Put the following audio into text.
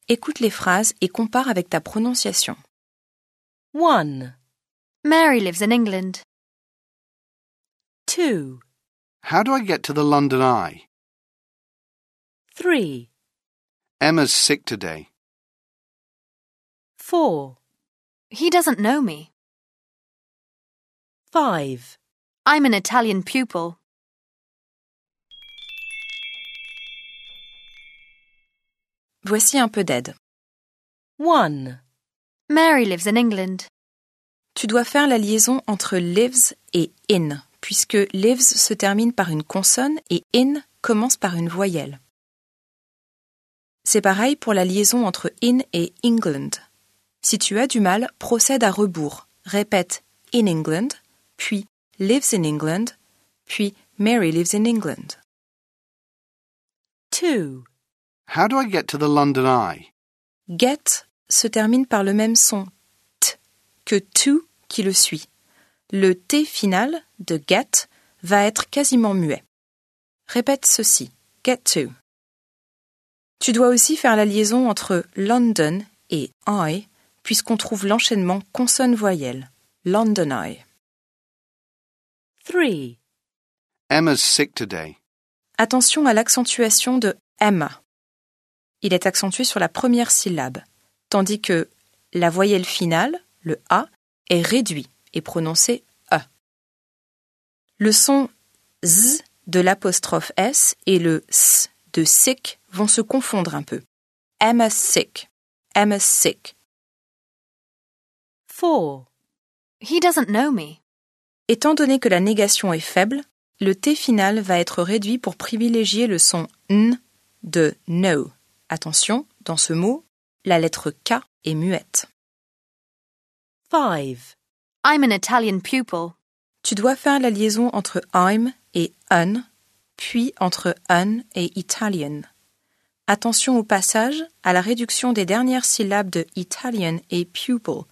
Écoute les phrases et compare avec ta prononciation. 1, Mary lives in England. 2, How do I get to the London Eye? 3, Emma's sick today. 4, He doesn't know me. 5. I'm an Italian pupil. Voici un peu d'aide. 1, Mary lives in England. Tu dois faire la liaison entre lives et in, puisque lives se termine par une consonne et in commence par une voyelle. C'est pareil pour la liaison entre in et England. Si tu as du mal, procède à rebours. Répète in England, puis lives in England, puis Mary lives in England. 2, How do I get to the London Eye? Get se termine par le même son t que to qui le suit. Le t final de get va être quasiment muet. Répète ceci. Get to. Tu dois aussi faire la liaison entre London et I, puisqu'on trouve l'enchaînement consonne-voyelle. London Eye. 3, Emma's sick today. Attention à l'accentuation de Emma. Il est accentué sur la première syllabe, tandis que la voyelle finale, le A, est réduit et prononcé E. Le son Z de l'apostrophe S et le S de sick vont se confondre un peu. Emma's sick. Emma's sick. 4, He doesn't know me. Étant donné que la négation est faible, le T final va être réduit pour privilégier le son N de know. Attention, dans ce mot, la lettre K est muette. 5, I'm an Italian pupil. Tu dois faire la liaison entre I'm et un, puis entre un et Italian. Attention au passage, à la réduction des dernières syllabes de Italian et pupil,